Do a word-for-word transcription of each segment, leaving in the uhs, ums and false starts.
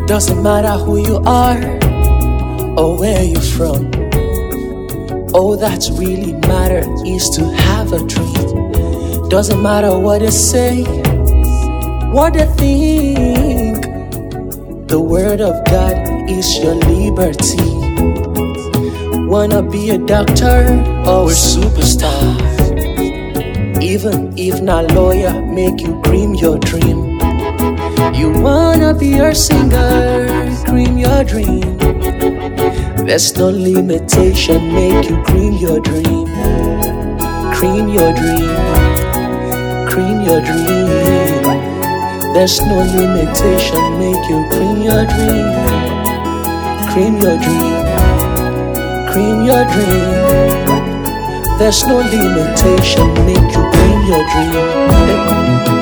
Doesn't matter who you are or where you're from. All that really matters is to have a dream. Doesn't matter what they say, what they think. The word of God is your liberty. Wanna be a doctor or a superstar? Even if not lawyer, make you dream your dream. You wanna be a singer, dream your dream. There's no limitation, make you dream your dream. Cream your dream, cream your dream. There's no limitation, make you cream your dream. Cream your dream, cream your dream. There's no limitation, make you cream your dream.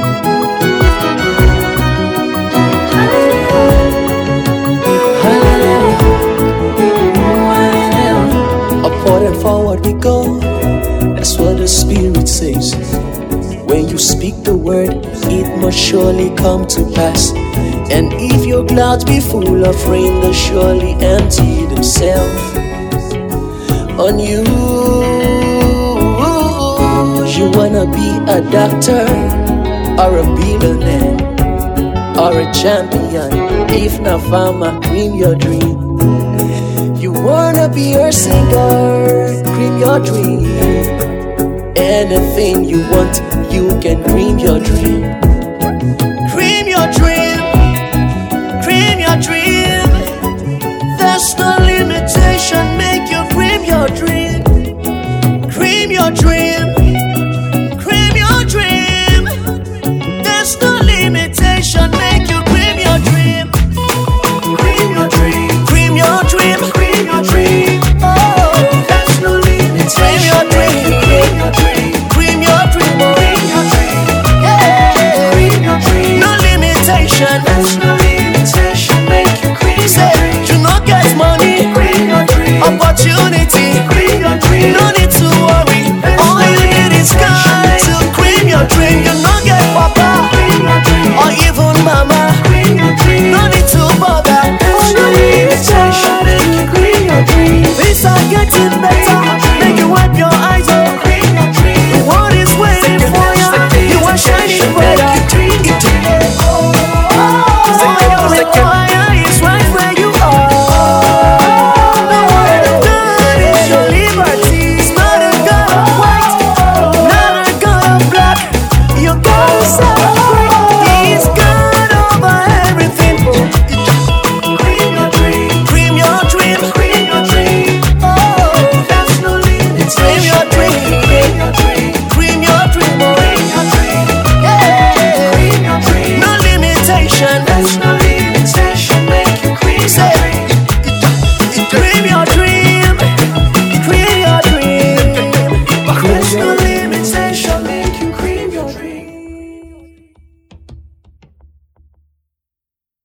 Upward and forward we go, that's what the Spirit says. When you speak the word, it must surely come to pass. And if your clouds be full of rain, they'll surely empty themselves on you. You wanna be a doctor or a billionaire or a champion? If not farmer, cream your dream. You wanna be a singer, cream your dream. Anything you want, you can dream your dream.